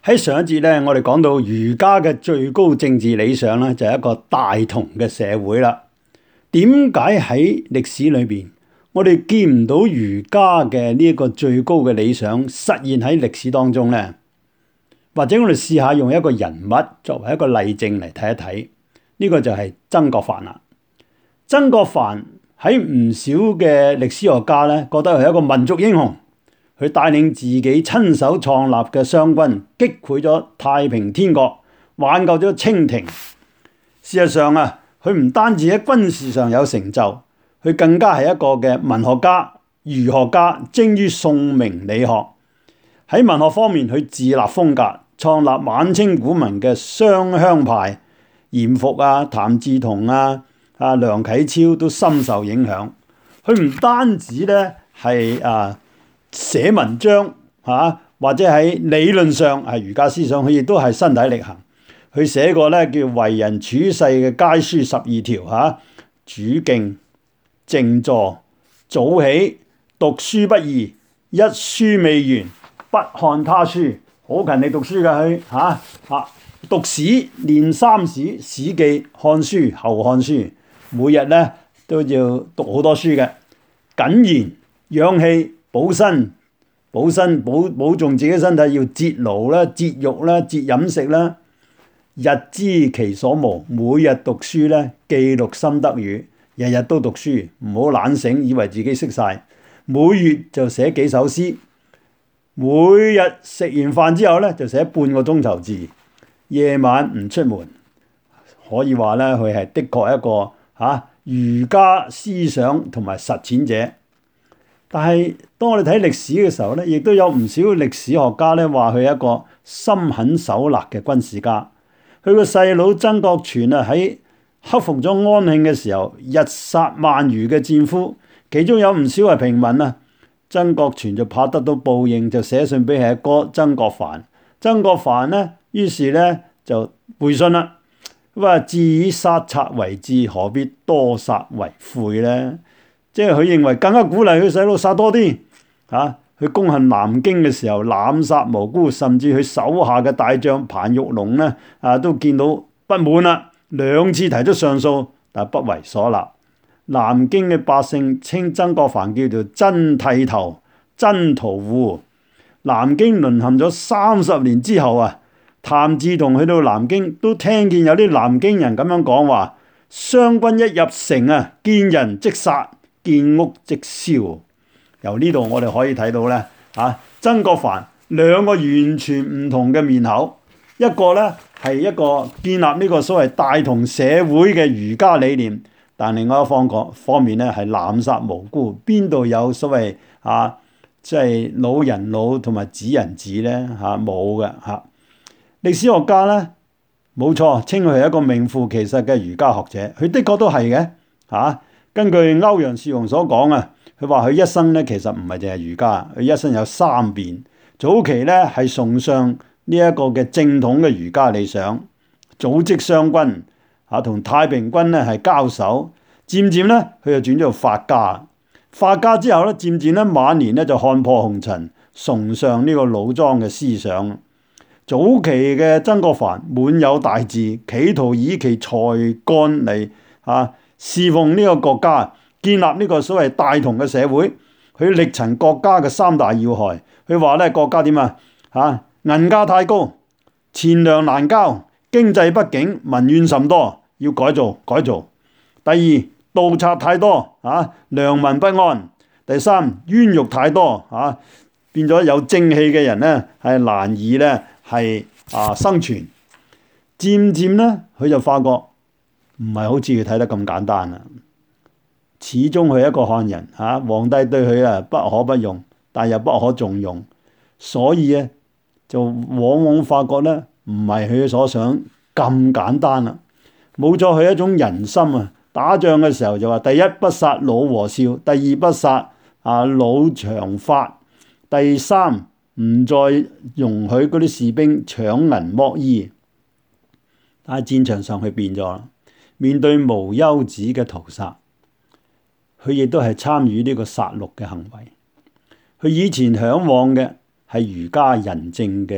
喺上一節咧，我哋講到儒家嘅最高政治理想咧，就係一個大同嘅社會啦。點解喺歷史裏邊，我哋見唔到儒家嘅呢一個最高嘅理想實現喺歷史當中呢？或者我哋試下用一個人物作為一個例證嚟睇一睇，呢個就係曾國藩啦。曾國藩喺唔少嘅歷史學家咧，覺得佢係一個民族英雄。佢帶領自己親手創立嘅湘軍，擊潰咗太平天國，挽救咗清廷。事實上啊，佢唔單止喺軍事上有成就，佢更加係一個嘅文學家、儒學家，精於宋明理學。喺文學方面，佢自立風格，創立晚清古文嘅湘鄉派，嚴復啊、譚嗣同啊、梁啟超都深受影響。佢唔單止咧係寫文章或者喺理論上係儒家思想，佢亦都係身體力行。佢寫過咧叫為人處世嘅楷書12條主敬、靜坐、早起、讀書不疑，一書未完不看他書，好勤力讀書嘅佢讀史練三史、史記、漢書、後漢書，每日咧都要讀好多書嘅。謹言養氣。保身保重自己身體，要節勞啦、節欲啦、節飲食啦。日知其所無，每日讀書咧，記錄心得語，日日都讀書，唔好懶醒，以為自己識晒。每月就寫幾首詩，每日食完飯之後咧就寫半個鐘頭字，夜晚唔出門。可以話咧，佢係的確一個儒家思想同埋實踐者。但係當我哋睇歷史嘅時候咧，亦都有唔少歷史學家咧話佢係一個心狠手辣嘅軍事家。佢個細佬曾國荃喺克服咗安慶嘅時候，日殺萬餘嘅戰俘，其中有唔少係平民啊。曾國荃就怕得到報應，就寫信俾佢阿哥曾國藩。曾國藩呢，於是咧就回信啦，佢話：自以殺賊為志，何必多殺為悔呢？即係佢認為更加鼓勵佢細佬殺多啲。佢攻陷南京嘅時候濫殺無辜，甚至佢手下嘅大將彭玉龍呢都見到不滿啦，兩次提出上訴，但不為所納。南京嘅百姓稱曾國藩叫做真剃頭、真屠戶。南京淪陷咗30年之後譚嗣同去到南京都聽見有啲南京人咁樣講話：湘軍一入城見人即殺，見屋即燒。由呢度我哋可以睇到咧，曾國藩兩個完全唔同嘅面口，一個咧係一個建立呢個所謂大同社會嘅儒家理念，但另外一方面咧係濫殺無辜，邊度有所謂即係老人老同埋子人子咧冇嘅歷史學家咧冇錯，稱佢係一個名副其實嘅儒家學者，佢的確都係嘅根據歐陽少雄所講佢話佢一生咧其實唔係淨係儒家，佢一生有3變。早期咧係崇尚呢一個嘅正統嘅儒家理想，組織湘軍同太平軍咧係交手。漸漸咧佢就轉咗做法家。法家之後咧，漸漸咧晚年咧就看破紅塵，崇尚呢個老莊嘅思想。早期嘅曾國藩滿有大志，企圖以其才幹嚟侍奉呢個國家，建立呢個所謂大同嘅社會。佢力陳國家嘅3大要害。佢話咧國家點銀價太高，錢糧難交，經濟不景，民怨甚多，要改造。第二，盜賊太多良民不安。第三，冤獄太多變咗有正氣嘅人咧係難以咧係生存。漸漸咧佢就發覺唔係好似佢睇得咁簡單啦。始終佢係一個漢人皇帝對佢不可不用，但又不可重用，所以就往往發覺咧唔係佢所想咁簡單啦。冇咗佢一種人心打仗嘅時候就話：第一不殺老和少，第二不殺老長發，第三唔再容許嗰啲士兵搶銀剝衣。但係戰場上佢變咗啦，面對無休止嘅屠殺，佢亦都係參與呢個殺戮嘅行為。佢以前嚮往嘅係儒家仁政嘅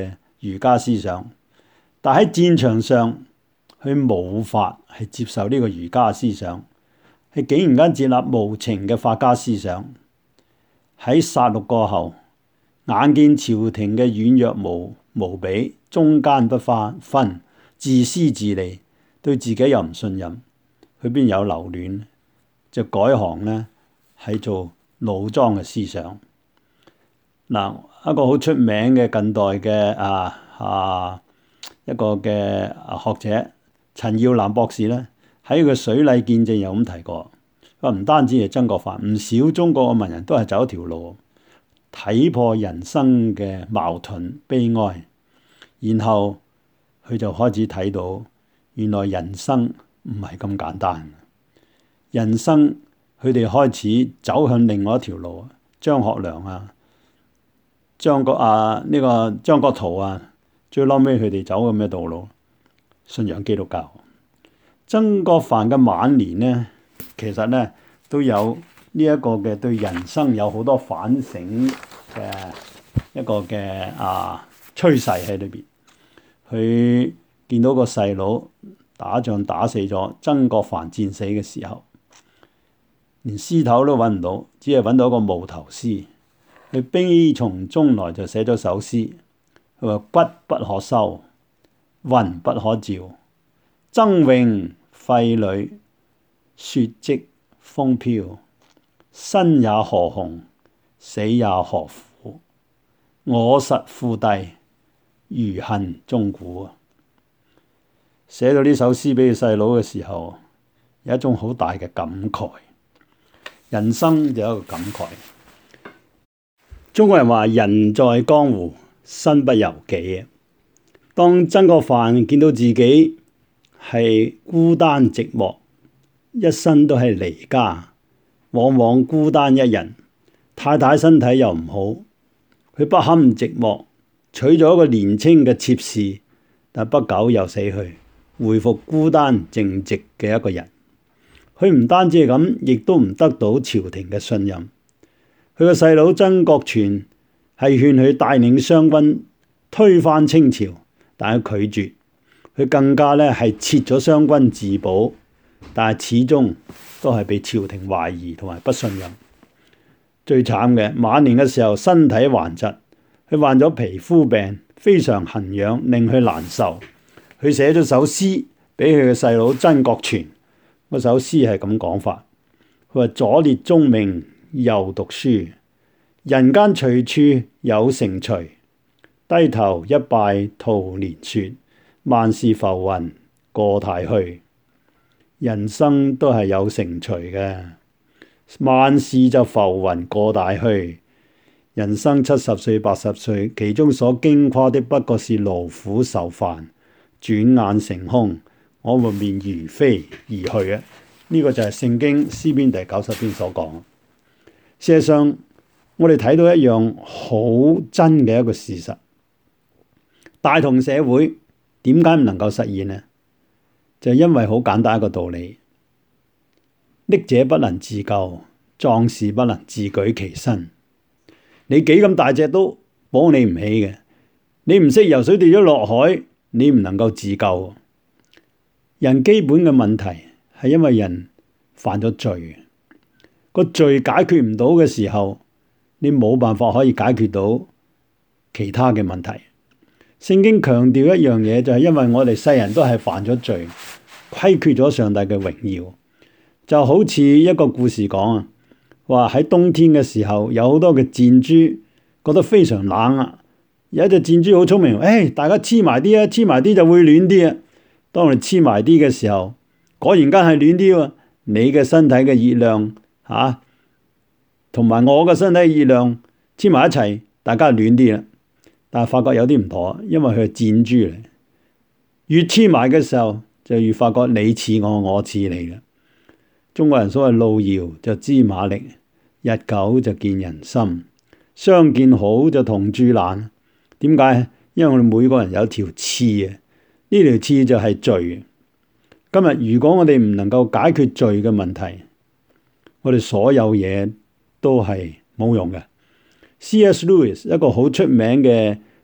儒家思想，但喺戰場上佢無法係接受呢個儒家思想，係竟然間接納無情嘅法家思想。喺殺戮過後，眼見朝廷嘅軟弱無比，中間不分，自私自利，對自己又唔信任，佢邊有留戀，就改行呢係做老莊嘅思想。嗱，一個好出名嘅近代嘅一個嘅學者陳耀南博士咧，喺佢《水禮見證》有咁提過，話唔單止係曾國藩，唔少中國嘅文人都係走一條路，睇破人生嘅矛盾悲哀，然後佢就開始睇到原來人生唔係咁簡單。人生佢哋開始走向另外一條路，張學良張國燾最嬲尾佢哋走咁嘅道路，信仰基督教。曾國藩嘅晚年呢，其實呢都有呢一個嘅對人生有好多反省嘅一個嘅趨勢喺裏邊。佢見到個細佬打仗打死咗，曾國藩戰死嘅時候，連屍頭都揾唔到，只係揾到一個無頭屍。佢悲從中來就寫咗首詩，佢話骨不可收，魂不可照，崢嶸廢壘，雪積風飄，生也何鴻，死也何苦，我實負弟，餘恨終古。寫到呢首詩俾佢細佬嘅時候，有一種好大嘅感慨，人生就有一個感慨。中國人話人在江湖，身不由己。當曾國藩見到自己係孤單寂寞，一生都係離家，往往孤單一人，太太身體又唔好，佢不堪寂寞，娶咗一個年輕嘅妾侍，但不久又死去，回復孤單靜寂嘅一個人。佢唔單止係咁，亦都唔得到朝廷嘅信任。佢個細佬曾國荃係勸佢帶領湘軍推翻清朝，但係拒絕。佢更加咧係撤咗湘軍自保，但係始終都係被朝廷懷疑同埋不信任。最慘嘅，晚年嘅時候身體頑疾，佢患咗皮膚病，非常痕癢，令佢難受。佢寫咗首詩俾佢嘅細佬曾國荃，嗰首詩係咁講法，佢話左列宗明，右讀書，人間隨處有成隨，低頭一拜徒憐雪，萬事浮雲過太虛。人生都係有成隨嘅，萬事就浮雲過大虛。人生70歲80歲，其中所經誇的不過是勞苦愁煩，轉眼成空，我們便如飛而去啊！呢個就係聖經詩篇第90篇所講。事實上，我哋睇到一樣好真嘅一個事實，大同社會點解唔能夠實現呢？就係因為好簡單一個道理，溺者不能自救，壯士不能自舉其身。你幾咁大隻都保你唔起嘅，你唔識游水跌咗落海，你唔能夠自救。人基本嘅問題係因為人犯咗罪，個罪解決唔到嘅時候，你冇辦法可以解決到其他嘅問題。聖經強調一樣嘢，就係因為我哋世人都係犯咗罪，虧缺咗上帝嘅榮耀。就好似一個故事講啊，話喺冬天嘅時候，有好多嘅箭豬覺得非常冷啊。有一隻箭豬好聰明，大家黐埋啲啊，黐埋啲就會暖啲啊。當你黐埋啲嘅時候，果然間係暖啲喎。你嘅身體嘅熱量同埋我嘅身體熱量黐埋一齊，大家暖啲啦。但係發覺有啲唔妥，因為佢係箭豬嚟，越黐埋嘅時候就越發覺你似我，我似你啦。中國人所謂路遙就知馬力，日久就見人心。相見好就同住難。點解？因為我哋每個人有條刺啊，呢條刺就係罪。今日如果我哋唔能夠解決罪嘅問題，我哋所有嘢都係冇用嘅。C.S. Lewis 一個好出名嘅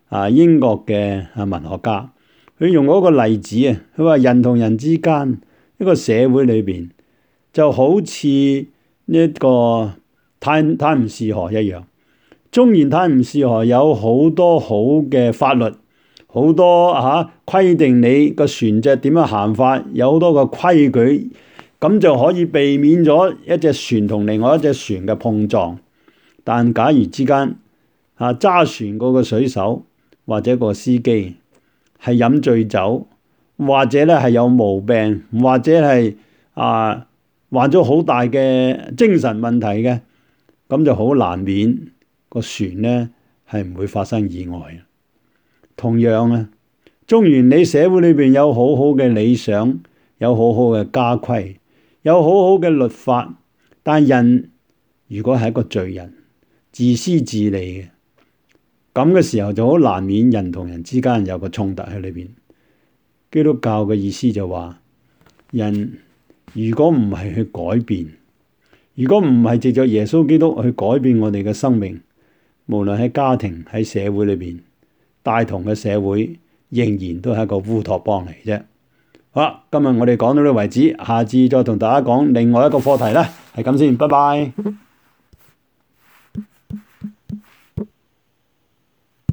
英國嘅文學家，佢用嗰個例子啊，佢話人同人之間一個社會裏邊就好似呢一個泰晤士河一樣。縱然泰晤士河有好多好嘅法律，好多規定你個船隻點樣行法，有好多個規矩，咁就可以避免咗一隻船同另外一隻船嘅碰撞。但假如之間揸船嗰個水手或者個司機係飲醉酒，或者咧係有毛病，或者係患咗好大嘅精神問題嘅，咁就好難免個船咧係唔會發生意外。同樣啊，縱然你社會裏邊有好好嘅理想，有好好嘅家規，有好好嘅律法，但人如果係一個罪人，自私自利嘅，咁嘅時候就好難免人同人之間有個衝突喺裏邊。基督教嘅意思就話，人如果唔係去改變，如果唔係藉着耶穌基督去改變我哋嘅生命，無論喺家庭喺社會裏邊，大同嘅社會仍然都係一個烏托邦嚟啫。好啦，今日我哋講到呢度為止，下次再同大家講另外一個課題啦，係咁先，拜拜。